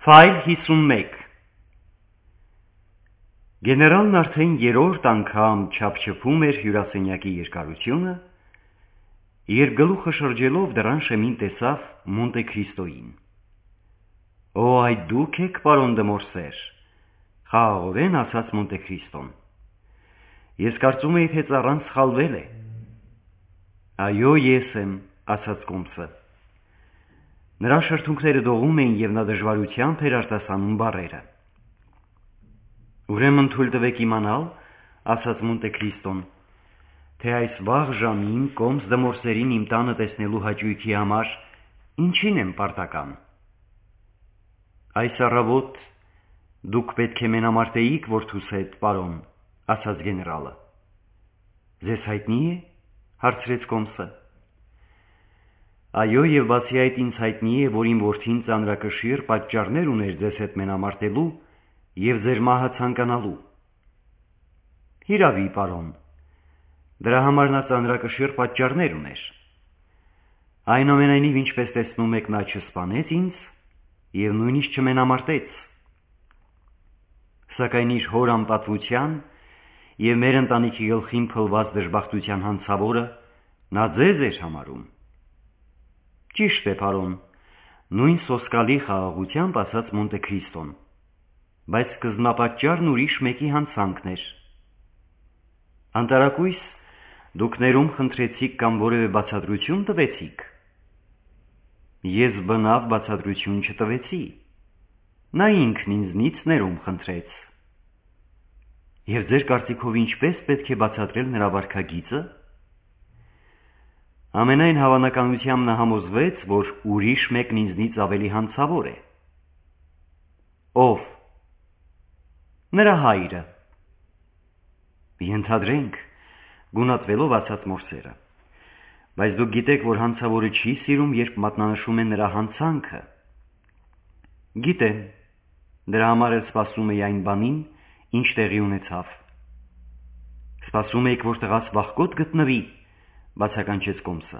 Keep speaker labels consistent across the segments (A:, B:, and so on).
A: Ֆայլ 51 Գեներալն արդեն երրորդ անգամ չափչփում էր հյուրասենյակի երկարությունը, երբ գլուխը շրջելով դռան շեմին տեսավ Մոնտե Քրիստոյին։ «Օ, այդ դուք եք, պարոն դե Մորսեր», խաղաղորեն ասաց Մոնտե Քրիստոն։ «Ես կարծում էի, թե ծառան սխալվել է»։ «Այո, ես եմ», ասաց Կոմսը։ Նրա շրթունքները դողում էին և նա դժվարությամբ էր արտասանում բառերը։ «Ուրեմն թույլ տվեք իմանալ», ասաց Մոնտե Քրիստոն, «թե այս վաղ ժամին Կոմս դե Մորսերին իմ տանը տեսնելու հաճույքի համար ինչին եմ պարտական»։ «Այս առավոտ դուք պետք է մենամարտեիք որդուս հետ, պարոն», ասաց գեներալը։ «Ձեզ հայտնի է», հարցրեց Կոմսը։ «Այո, և բացի այդ ինձ հայտնի է, որ իմ որդին ծանրակշիռ պատճառներ ուներ ձեզ հետ մենամարտելու և ձեր մահը ցանկանալու»։ «Հիրավի, պարոն, դրա համար նա ծանրակշիռ պատճառներ ուներ։ Այնուամենայնիվ, ինչպես տեսնում եք, նա չսպանեց ինձ և նույնիսկ չմենամարտեց։ Սակայն իր հոր անպատվության և մեր ընտանիքի գլխին փլված դժբախտության հանցավորը նա ձեզ էր համարում»։ «Ճիշտ է, պարոն», նույն սոսկալի խաղաղությամբ ասաց Մոնտե Քրիստոն, «բայց սկզբնապատճառն ուրիշ մեկի հանցանքն էր։ Անտարակույս դուք ներում խնդրեցիք կամ որևէ բացատրություն տվեցիք»։ «Ես բնավ բացատրություն չտվեցի, նա ինքն ինձնից ներում խնդրեց»։ «Եվ ձեր կարծիքով ինչպես պետք է բացատրել նրա վարքագիծը»։ «Ամենայն հավանականությամբ նա համոզվեց, որ ուրիշ մեկն ինձնից ավելի հանցավոր է»։ «Ով»։ «Նրա հայրը»։ «Ենթադրենք», գունատվելով ասաց Մորսերը, «բայց դուք գիտեք, որ հանցավորը չի սիրում, երբ մատնանշում է նրա հանցանքը»։ «Գիտեմ, դրա համար էլ սպասում էի այն բանին, ինչ տեղի ունեցավ»։ «Սպասում էիք, որ տղաս վախկոտ գտնվի», բացականչեց Կոմսը։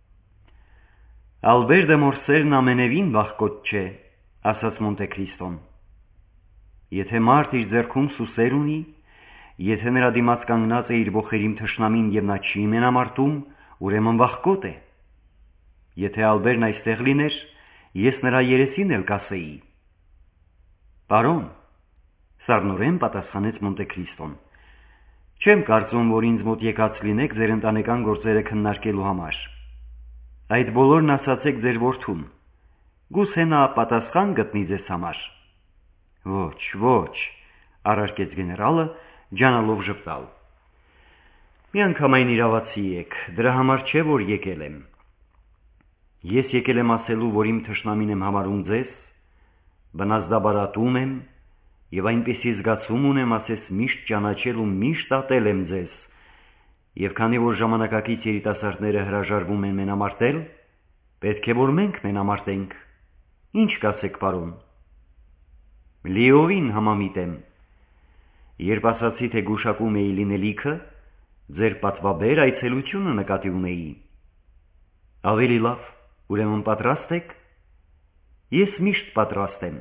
A: «Ալբեր դե Մորսերն ամենևին վախկոտ չէ», ասաց Մոնտե Քրիստոն։ «Եթե մարդ իր ձեռքում սուսեր ունի, եթե նրա դիմաց կանգնած է իր ոխերիմ թշնամին և նա չի մենամարտում, ուրեմն վախկոտ է։ Եթե Ալբերն այստեղ լիներ, ես նրա երեսին էլ կասեի»։ «Պարոն», սառնորեն պատասխանեց Մոնտե Քրիստոն, «չեմ կարծում, որ ինձ մոտ եկած լինեք ձեր ընտանեկան գործերը քննարկելու համար։ Այդ բոլորն ասացեք ձեր որդուն, գուցե նա պատասխան գտնի ձեզ համար»։ «Ոչ, ոչ», առարկեց գեներալը, ջանալով ժպտալ։ «Միանգամայն իրավացի եք, դրա համար չէ, որ եկել եմ։ Ես եկել եմ ասելու, որ իմ թշնամին եմ համարում ձեզ, բնազդաբար ատում եմ և այնպիսի զգացում ունեմ, ասես միշտ ճանաչել ու միշտ ատել եմ ձեզ, և քանի որ ժամանակակից երիտասարդները հրաժարվում են մենամարտել, պետք է որ մենք մենամարտենք։ Ինչ կասեք, պարոն»։ «Լիովին համամիտ եմ։ Երբ ասացի, թե գուշակում էի լինելիքը, ձեր պատվաբեր այցելությունը նկատի ունեի»։ «Ավելի լավ, ուրեմն պատրաստ եք»։ «Ես միշտ պատրաստ եմ»։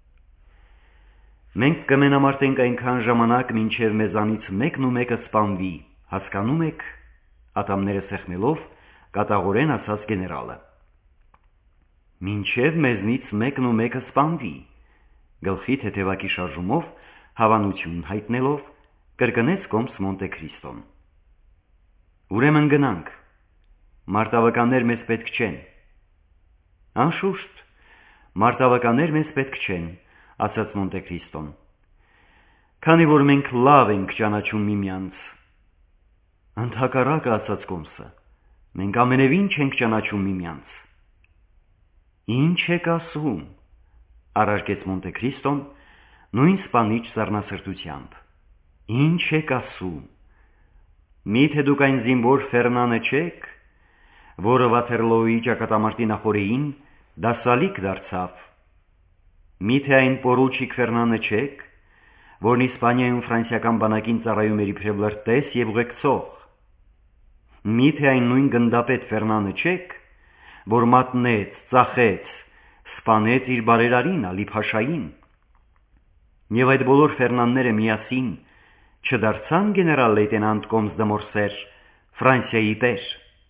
A: «Մենք կմենամարտենք այնքան ժամանակ, մինչև մեզանից մեկն ու մեկը սպանվի, հասկանում եք», ատամները սեղմելով, կատաղորեն ասաց գեներալը։ «Մինչև մեզնից մեկն ու մեկը սպանվի», գլխի թեթևակի շարժումով, հավանություն հայտնելով, կրկնեց Կոմս Մոնտե Քրիստոն։ «Ուրեմն գնանք, մարտավականներ մեզ պետք չեն»։ «Անշուշտ, մարտավականներ մեզ պետք չեն», ասաց Մոնտե Քրիստոն, «քանի որ մենք լավ ենք ճանաչում միմյանց»։ «Ընդհակառակը», ասաց Կոմսը, «մենք ամենևին չենք ճանաչում միմյանց»։ «Ինչ եք ասում», առարկեց Մոնտե Քրիստոն, նույն սպանիչ սառնասրտությամբ։ «Ինչ եք ասում։ Մի՞թե դուք այն զինվոր Ֆերնանը չեք, որը Վաթերլոուի ճակատամարտի նախօրեին դասալիկ դարձավ։ Մի՞թե այն պորուչիկ Ֆերնանը չեք, որն Իսպանիայում ֆրանսիական բանակին ծառայում էր իբրև լրտես և ուղեկցող։ Մի՞թե այն նույն գնդապետ Ֆերնանը չեք, որ մատնեց, ծախեց, սպանեց իր բարերարին Ալի Փաշային։ Եվ այդ բոլոր Ֆերնանները միասին չդարձան գեներալ լեյտենանտ Կոմս դե Մորսեր Ֆրանսիայի տեր։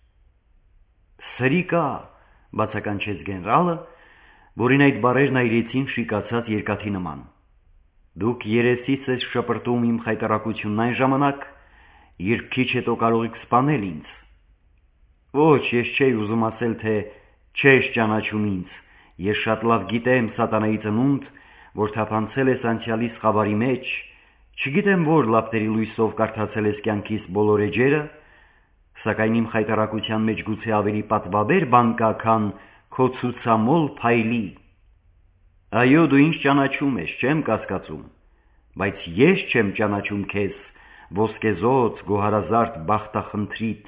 A: Սրիկա, բացականչեց գեներալը, որին այդ բառերն այրեցին շիկացած երկաթի նման։ Դուք երեսից ես շպրտում իմ խայտարակությունն այն ժամանակ, երբ քիչ հետո կարող եք սպանել ինձ։ Ոչ, ես չէի ուզում ասել, թե չես ճանաչում ինձ, ես շատ լավ գիտեմ սատանայի ծնունդ, որ թափանցել ես անցյալիս խավարի մեջ, չգիտեմ որ լապտերի լույսով կարդացել ես կյանքիս բոլոր էջերը, սակայն իմ խայտարակության մեջ գուցե ավելի պատվաբեր բան կա, քան քո ցուցամոլ փայլի։ Այո, դու ինձ ճանաչում ես, չեմ կասկածում, բայց ես չեմ ճանաչում քեզ, ոսկեզոծ, գոհարազարդ բախտախնդրիտ։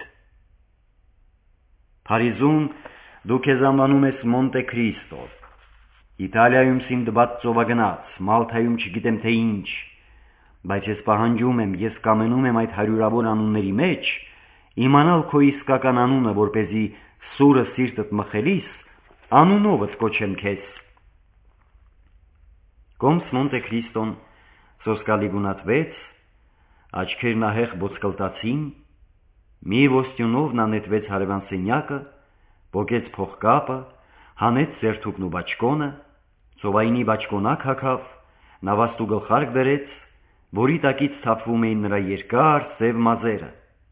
A: Փարիզում դու քեզ անվանում ես Մոնտե Քրիստո, Իտալիայում Սինդբադ ծովագնաց, Մալթայում չգիտեմ թե ինչ, բայց ես պահանջում եմ, ես կամենում եմ այդ հարյուրավոր անունների մեջ իմանալ քո իսկական անունը, որպեսզի սուրը սիրտդ մխելիս անունովդ կոչեմ քեզ։ Կոմս Մոնտե Քրիստոն սոսկալի գունատվեց, աչքերն ահեղ ոսկլտացին, մի ոստյունով նա նետվեց հարևան սենյակը, պոկեց փողկապը, հանեց սերթուկն ու բաճկոնը, ծովայինի բաճկոնակ հագավ, նավաստու գլխարկ դրեց, որի տակից թափվում էին նրա երկար սև մազերը։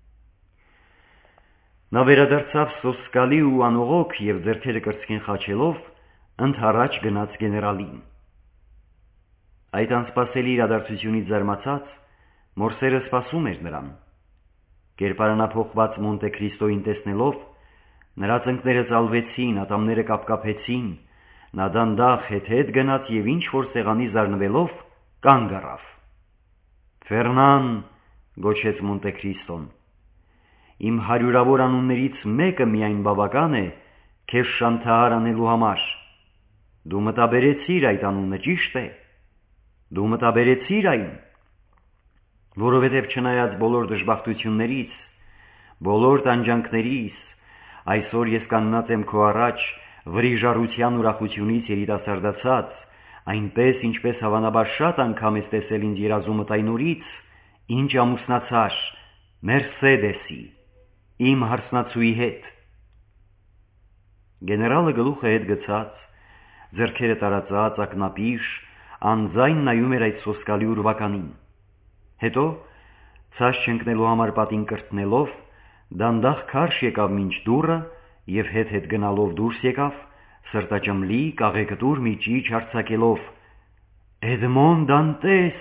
A: Նա վերադարձավ սոսկալի ու անողոք և ձեռքերը կրծքին խաչելով, ընդառաջ գնաց գեներալին։ Այդ անսպասելի իրադարձությունից զարմացած, Մորսերը սպասում էր նրան։ Կերպարանափոխված Մոնտե Քրիստոյին տեսնելով, նրա ծնկները ծալվեցին, ատամները կապկապեցին, նա դանդաղ հետ գնաց և ինչ-որ սեղանի զարնվելով կանգ առավ։ «Ֆերնան», գոչեց Մոնտե Քրիստոն, «իմ հարյուրավոր անուններից մեկը միայն բավական է քեզ շանթահար անելու համար։ Դու մտաբերեցիր այդ անունը, ճիշտ է։ Դու մտաբերեցիր այն, որովհետև չնայած բոլոր դժբախտություններիս, բոլոր տանջանքներիս, այսօր ես կանգնած եմ քո առաջ վրիժառության ուրախությունից երիտասարդացած, այնպես ինչպես հավանաբար շատ անգամ ես տեսել ինձ երազումդ այն օրից, ինչ ամուսնացար Մերսեդեսի, իմ հարսնացուի հետ»։ Գեներալը գլուխը հետ գցած, ձեռքերը տարածած, ակնապիշ, անձայն նայում էր այդ սոսկալի ուրվականին։ Հետո, ցած չընկնելու համար պատին կրտնելով, դանդաղ քարշ եկավ մինչ դուռը և հետ գնալով դուրս եկավ, սրտաճմլի կաղեկտուր մի ճիչ արձակելով. «Էդմոն Դանտես»։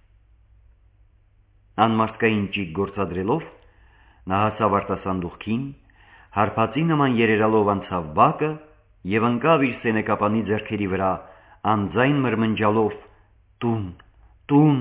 A: Անմարդկային ճիգ գործադրելով, նա հասավ արտասանդուղքին, հարբածի նման երերալով անցավ բակը և ընկավ իր սենեկապանի ձեռքերի վրա, անձայն մրմնջալով. «Տուն, տուն»։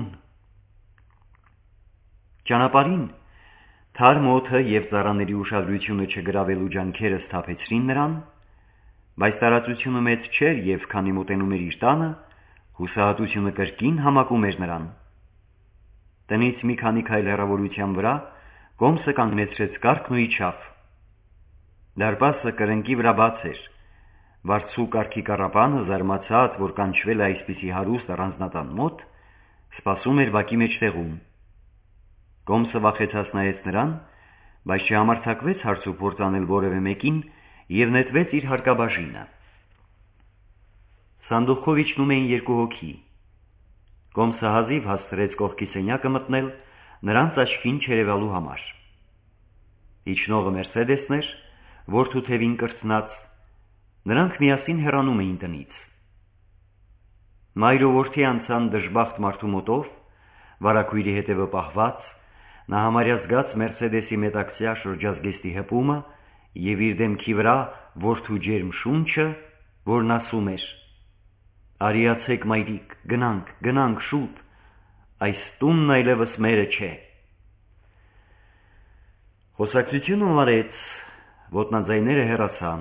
A: Ճանապարհին թարմ օդը և ծառաների ուշադրությունը չգրավելու ջանքերը սթափեցրին նրան, բայց տարածությունը մեծ չէր և քանի մոտենում էր իր տանը, հուսահատությունը կրկին համակում էր նրան։ Տնից մի քանի քայլ հեռավորության վրա Կոմսը կանգնեցրեց կառքն ու իջավ։ Դարպասը կրնկի վրա բաց էր, վարձու կառքի կառապանը, զարմացած, որ կանչվել է այսպիսի հարուստ առանձնատան մոտ, սպասում էր բակի մեջտեղում։ Կոմսը վախեցած նայեց նրան, բայց չհամարձակվեց հարցուփորձ անել որևէ մեկին և նետվեց իր հարկաբաժինը։ Սանդուղքով իջնում էին երկու հոգի։ Կոմսը հազիվ հասցրեց կողքի սենյակը մտնել, նրանց աչքին չերևալու համար։ Իջնողը Մերսեդեսն էր, որդու թևին կրծնած, նրանք միասին հեռանում էին տնից։ Մայր ու որդի անցան դժբախտ մարդու մոտով, վարագույրի հետևը պահված, նա համարյա զգաց Մերսեդեսի մետաքսյա շրջազգեստի հպումը և իր դեմքի վրա որդու ջերմ շունչը, որն ասում էր. «Արիացեք մայրիկ, գնանք շուտ, այս տունն այլևս մերը չէ»։ Խոսակցությունը վարեց, ոտնաձայները հեռացան։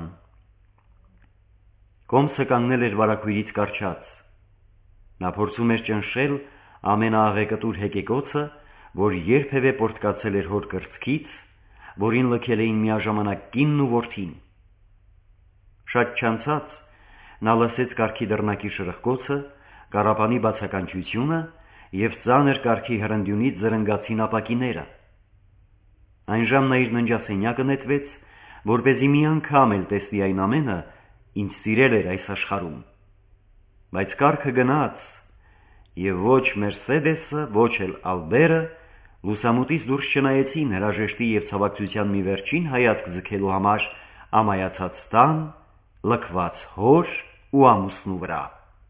A: Կոմսը կանգնել էր վարագույրից կառչած։ Նա փորձում էր ճնշել ամենաաղեկտուր հեկեկոցը, որ երբևէ պոռթկացել էր հոր կրծքից, որին լքել էին միաժամանակ կինն ու որդին։ Շատ չանցած նա լսեց կառքի դռնակի շրխկոցը, կառապանի բացականչությունը և ծանր կառքի հրնդյունից զրնգացին ապակիները։ Այն ժամ նա իր ննջասենյակը նետվեց, որպեսզի մի անգամ էլ տեսնի այն ամենը, ինչ սիրել էր այս աշխարհում։ Բայց կառքը գնաց, և ոչ Մերսեդեսը, ոչ էլ Ալբերը լուսամուտից դուրս չնայեցին հրաժեշտի և ցավակցության մի վերջին հայացք ձգելու համար ամայացած տան, լքված հոր ու ամուսնու վրա։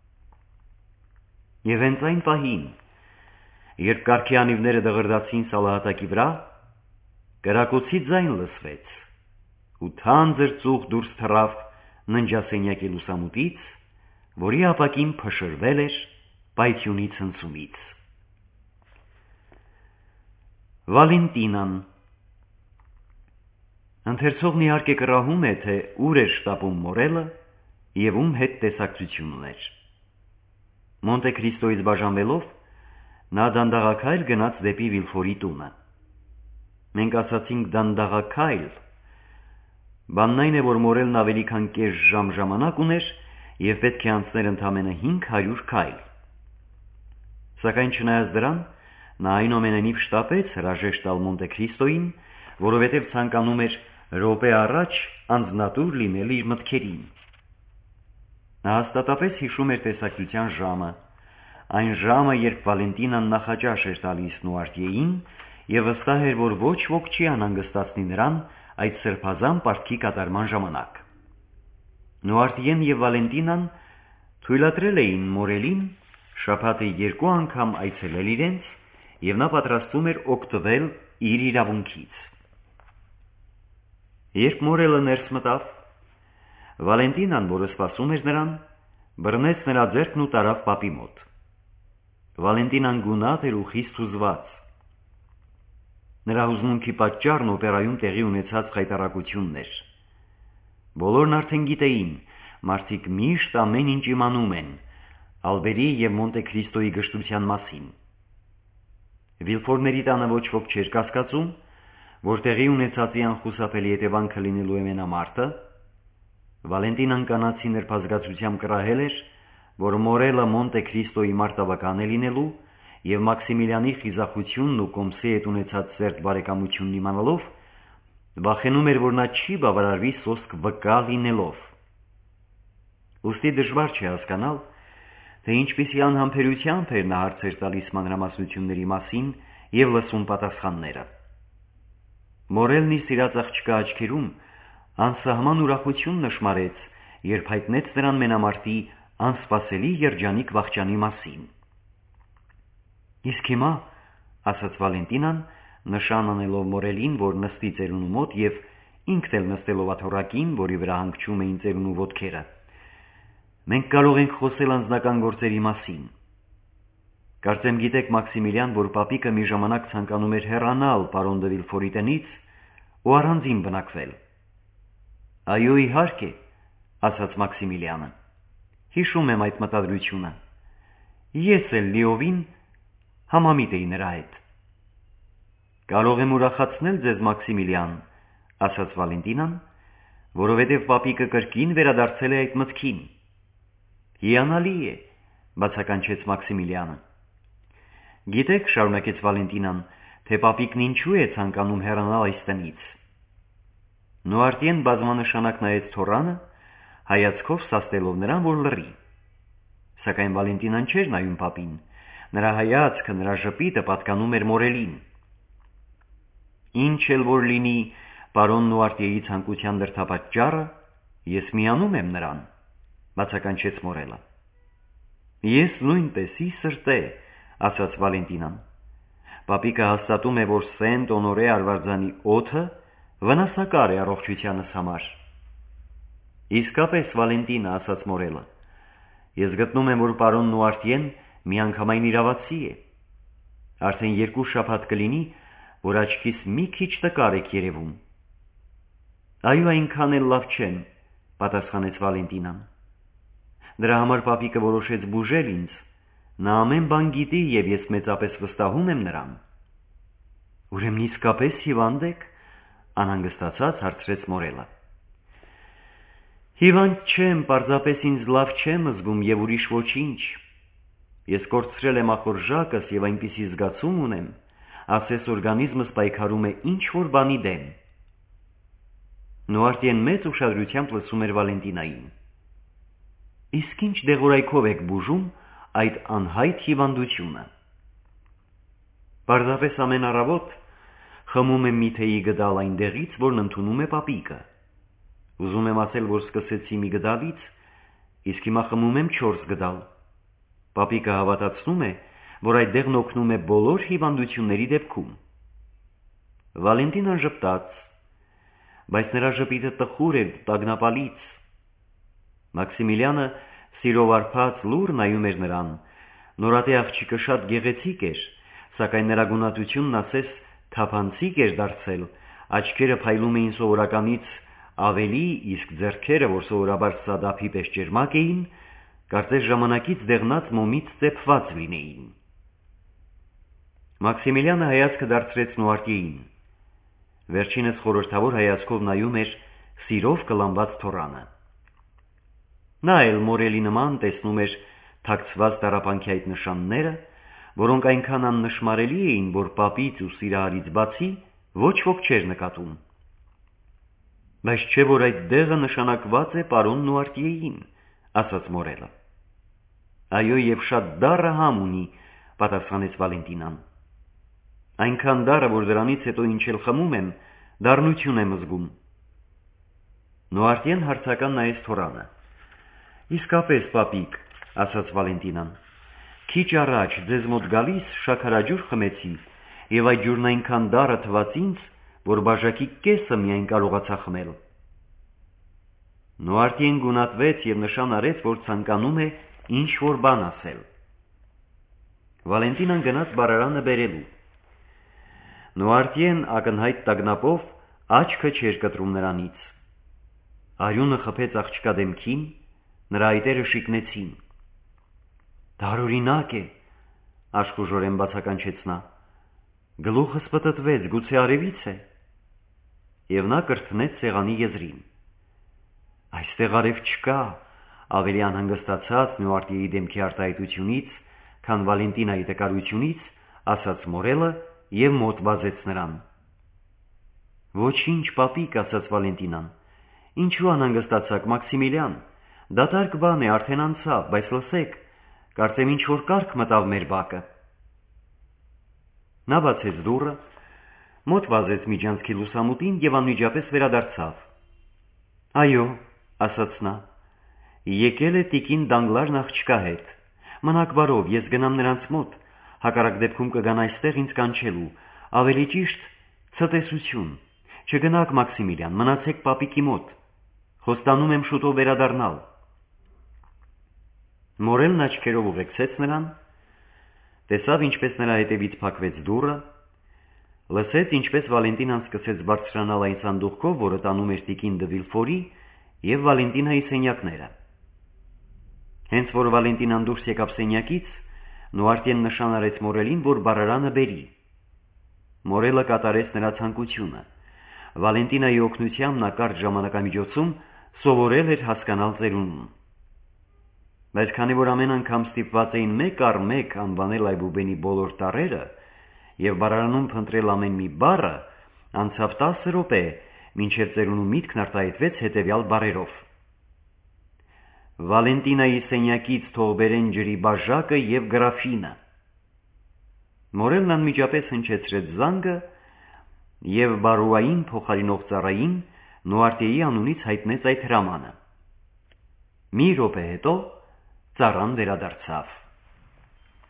A: Եվ հենց այն պահին, երբ կառքի անիվները դղրդացին սալահատակի վրա, կրակոցի ձայն լսվեց, ու թանձր ծուխ դուրս թռավ ննջասենյակի լուսամուտից, որի ապակին փշրվել էր պայթյունի ցնցումից։ Վալենտինան։ Ընթերցողն իհարկե կռահում է, թե ուր էր շտապում Մորելը և ում հետ տեսակցություն ուներ։ Մոնտե Քրիստոյից բաժանվելով, նա դանդաղաքայլ գնաց դեպի Վիլֆորի տունը։ Մենք ասացինք դանդաղաքայլ, բանն այն է, որ Մորելն ավելի քան կես ժամ ժամանակ ուներ և պետք է անցներ ընդամենը 500 քայլ։ Սակայն չնայած դրան, նա այնուամենայնիվ շտապեց հրաժեշտ տալ Մոնտե Քրիստոյին, որովհետև ցանկանում էր րոպե առաջ անձնատուր լինել իր մտքերին։ Նա հաստատապես հիշում էր տեսակցության ժամը, այն ժամը, երբ Վալենտինան նախաճաշ էր տալիս Նուարտիեին և վստահ էր, որ ոչ ոք չի անհանգստացնի նրան այդ սրբազան պարտքի կատարման ժամանակ։ Նուարտիեն և Վալենտինան թույլատրել էին Մորելին շաբաթը 2 անգամ այցելել իրենց, և նա պատրաստվում էր օգտվել իր իրավունքից։ Երբ Մորելը ներս մտավ, Վալենտինան, որը սպասում էր նրան, բռնեց նրա ձեռքն ու տարավ պապի մոտ։ Վալենտինան գունատ էր ու խիստ հուզված։ Նրա հուզմունքի պատճառն օպերայում տեղի ունեցած խայտառակությունն էր։ Բոլորն արդեն գիտեին, մարդիկ միշտ ամեն ինչ իմանում են Ալբերի և Մոնտե Քրիստոյի գժտության մասին։ Վիլֆորների տանը ոչ ոք չէր կասկածում, որ տեղի ունեցածի անխուսափելի հետևանքը լինելու է մենամարտը։ Վալենտինան կանացի նրբազգացությամբ կռահել էր, որ Մորելը Մոնտե Քրիստոյի մարտավական է լինելու, և Մաքսիմիլիանի խիզախությունն ու կոմսի հետ ունեցած սերտ բարեկամությունն իմանալով, վախենում էր, որ նա չի բավարարվի սոսկ վկա լինելով։ Ուստի դժվար չէ հասկանալ, թե ինչպիսի անհամբերությամբ էր նա հարցեր տալիս մանրամասնությունների մասին և լսում պատասխանները։ Մորելն իր սիրած աղջկա աչքերում անսահման ուրախություն նշմարեց, երբ հայտնեց նրան մենամարտի անսպասելի երջանիկ վախճանի մասին։ «Իսկ հիմա», ասաց Վալենտինան, նշան անելով Մորելին, որ նստի ծերունու մոտ և ինքն էլ նստելով աթոռակին, որի վրա հանգչում էին ծերունու ոտքերը, «մենք կարող ենք խոսել անձնական գործերի մասին։ Կարծեմ գիտեք, Մաքսիմիլիան, որ պապիկը մի ժամանակ ցանկանում էր հեռանալ պարոն դը Վիլֆորի տնից ու առանձին բնակվել»։ «Այո, իհարկե», ասաց Մաքսիմիլիանը, «հիշում եմ այդ մտադրությունը։ Ես էլ լիովին համամիտ էի նրա հետ»։ «Կարող եմ ուրախացնել ձեզ, Մաքսիմիլիան», ասաց Վալենտինան, «որովհետև պապիկը կրկին վերադարձել է այդ մտքին»։ «Հիանալի է», բացականչեց Մաքսիմիլիանը։ «Գիտեք», շարունակեց Վալենտինան, թե պապիկն ինչու է ցանկանում հեռանալ այս տնից։ Նուարտիեն բազմանշանակ նայեց թոռանը, հայացքով սաստելով նրան, որ լռի։ Սակայն Վալենտինան չէր նայում պապին, նրա հայացքը, նրա ժպիտը պատկանում էր Մորելին։ «Ինչ էլ որ լինի պարոն Նուարտիեի ցանկության դրդապատճառը, ես միանում եմ նրան», բացականչեց Մորելը։ «Ես նույնպես ի սրտե», ասաց Վալենտինան։ «Պապիկը հաստատում է, որ Սենտ Օնորե արվարձանի օդը վնասակար է առողջությանս համար»։ «Իսկապես, Վալենտինա», ասաց Մորելը, «ես գտնում եմ, որ պարոն Նուարտիեն միանգամայն իրավացի է։ Արդեն 2 շաբաթ կլինի, որ աչքիս մի քիչ տկար եք երևում»։ «Այո, այնքան էլ լավ չեմ», պատասխանեց Վալենտինան։ «Դրա համար պապիկը որոշեց բուժել ինձ, նա ամեն բան գիտի և ես մեծապես վստահում եմ նրան»։ «Ուրեմն իսկապես հիվանդ եք», անհանգստացած հարցրեց Մորելը։ Հիվանդ չեմ, պարզապես ինձ լավ չեմ զգում և ուրիշ ոչինչ։ Ես կորցրել եմ ախորժակս և այնպիսի զգացում ունեմ, ասես օրգանիզմս պայքարում է ինչ-որ բանի դեմ։ Նուարտիեն մեծ ուշադրությամբ լսում էր Վալենտինային։ Իսկ ինչ դեղորայքով եք բուժում այդ անհայտ հիվանդությունը։ Պարզապես ամեն առավոտ խմում եմ մի թեյի գդալ այնտեղից, որն ընդունում է պապիկը։ Ուզում եմ ասել, որ սկսեցի մի գդալից, իսկ հիմա խմում եմ 4 գդալ։ Պապիկը հավատացնում է, որ այդ դեղն օգնում է բոլոր հիվանդությունների դեպքում։ Վալենտինան ժպտաց, բայց նրա ժպիտը տխուր էր, տագնապալից։ Մաքսիմիլյանը սիրով արփած լուռ նայում էր նրան։ Նորատե աղջիկը շատ գեղեցիկ էր, սակայն նրա գունատությունն ասես թափանցիկ էր դարձել, աչքերը փայլում էին սովորականից ավելի, իսկ ձեռքերը, որ սովորաբար սադափի պես ճերմակ էին, կարծես ժամանակից դեղնած մոմից ծեփված լինեին։ Մաքսիմիլյանը հայացքը դարձրեց Նուարտիեին։ Վերջինս խորհրդավոր հայացքով նայում էր սիրով կլանված թոռանը։ Նա էլ Մորելի նման տեսնում էր թաքցված տառապանքի այդ նշանները, որոնք այնքան աննշմարելի էին, որ պապից ու սիրահարից բացի ոչ ոք չէր նկատում։ Բայց չէ՞ որ այդ դեղը նշանակված է պարոն Նուարտիեին, ասաց Մորելը։ Այո, և շատ դառը համ ունի, պատասխանեց Վալենտինան։ Այնքան դառը, որ դրանից հետո ինչ էլ խմում եմ, դառնություն եմ զգում։ Նուարտիեն հարցական նայեց թոռանը։ Իսկապես, պապիկ, ասաց Վալենտինան, քիչ առաջ ձեզ մոտ գալիս շաքարաջուր խմեցի, և այդ ջուրն այնքան դառը թվաց ինձ, որ բաժակի կեսը միայն կարողացա խմել։ Նուարտիեն գունատվեց և նշան արեց, որ ցանկանում է ինչ-որ բան ասել։ Վալենտինան գնաց բառարանը բերելու։ Նուարտիեն ակնհայտ տագնապով աչքը չէր կտրում նրանից։ Արյունը խփեց աղջկա դեմքին, նրա այտերը շիկնեցին։ Տարօրինակ է, աշխուժորեն բացականչեց նա։ Գլուխս պտտվեց, գուցե արևից է։ Եվ նա կրթնեց սեղանի եզրին։ Այստեղ արև չկա, ավելի անհանգստացած Նուարտիեի դեմքի արտահայտությունից, քան Վալենտինայի տկարությունից, ասաց Մորելը և մոտ վազեց նրան։ Ոչինչ, պապիկ, ասաց Վալենտինան, ինչու անհանգստացաք, Մաքսիմիլյան, դատարկ բան է, արդեն անցավ, բայց լսեք, կարծեմ ինչ-որ կարգ մտավ մեր բակը։ Նա բացեց դուռը, մոտ վազեց միջանցքի լուսամուտին և անմիջապես վերադարձավ։ Այո, ասաց նա, եկել է տիկին Դանգլարն աղջկա հետ։ Մնաք բարով, ես գնամ նրանց մոտ, հակառակ դեպքում կգան այստեղ ինձ կանչելու, ավելի ճիշտ ցտեսություն։ Չգնաք, Մաքսիմիլյան, մնացեք պապիկի մոտ։ Խոստանում եմ շուտով վերադառնալ։ Մորելն աչքերով ուղեկցեց նրան, տեսավ, ինչպես նրա հետևից փակվեց դուռը, լսեց, ինչպես Վալենտինան սկսեց բարձրանալ այն սանդուղքով, որը տանում էր տիկին դը Վիլֆորի և Վալենտինայի սենյակները։ Հենց որ Վալենտինան դուրս եկավ սենյակից, Նուարտիեն նշան արեց Մորելին, որ բառարանը բերի։ Մորելը կատարեց նրա ցանկությունը։ Վալենտինայի օգնությամբ նա կարճ ժամանակամիջոցում սովորել էր հասկանալ ծերունուն։ Բայց քանի որ ամեն անգամ ստիպված էին մեկ առ մեկ անվանել այբուբենի բոլոր տառերը և բառարանում փնտրել ամեն մի բառը, անցավ 10 րոպե, մինչև ծերունու միտքն արտահայտվեց հետևյալ բառերով. Վալենտինայի սենյակից թող բերեն ջրի բաժակը և գրաֆինը։ Մորելն անմիջապես հնչեցրեց զանգը և բարուային փոխարինող ծառային Նուարտիեի անունից հայտնեց այդ հրամանը։ Մի րոպե հետո ծառան վերադարձավ։